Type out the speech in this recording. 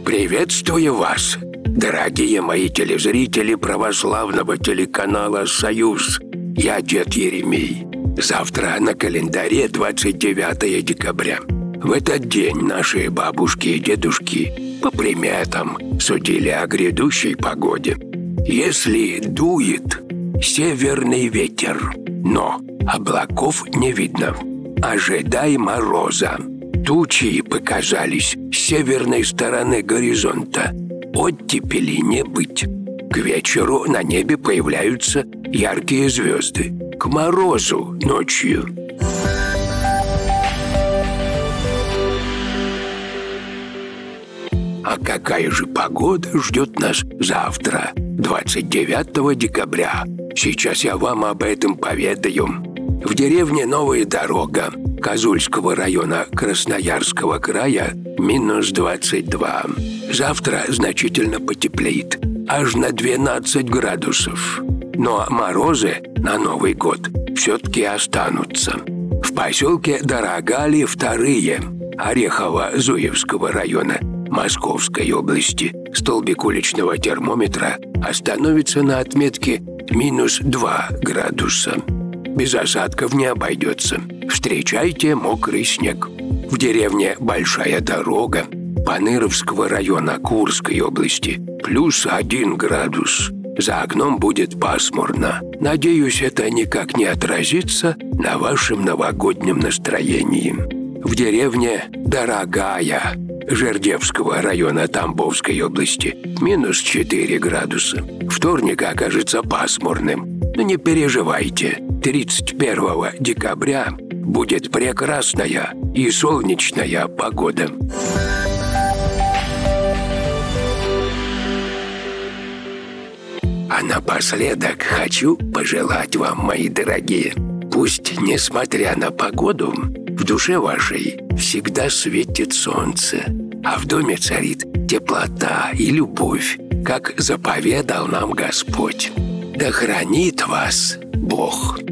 Приветствую вас, дорогие мои телезрители православного телеканала «Союз». Я дед Еремей. Завтра на календаре 29 декабря. В этот день наши бабушки и дедушки по приметам судили о грядущей погоде. Если дует северный ветер, но облаков не видно, ожидай мороза. Тучи показались с северной стороны горизонта. Оттепели не быть. К вечеру на небе появляются яркие звезды. К морозу ночью. А какая же погода ждет нас завтра, 29 декабря? Сейчас я вам об этом поведаю. В деревне Новая Дорога Козульского района Красноярского края минус 22. Завтра значительно потеплеет, аж на 12 градусов. Но морозы на Новый год все-таки останутся. В поселке Дорогали вторые Орехово-Зуевского района Московской области столбик уличного термометра остановится на отметке минус 2 градуса. Без осадков не обойдется. Встречайте мокрый снег. В деревне Большая Дорога Паныровского района Курской области плюс 1 градус. За окном будет пасмурно. Надеюсь, это никак не отразится на вашем новогоднем настроении. В деревне Дорогая Жердевского района Тамбовской области минус 4 градуса. Вторник окажется пасмурным. Но не переживайте, 31 декабря будет прекрасная и солнечная погода. А напоследок хочу пожелать вам, мои дорогие, пусть, несмотря на погоду, в душе вашей всегда светит солнце, а в доме царит теплота и любовь, как заповедал нам Господь. Да хранит вас Бог.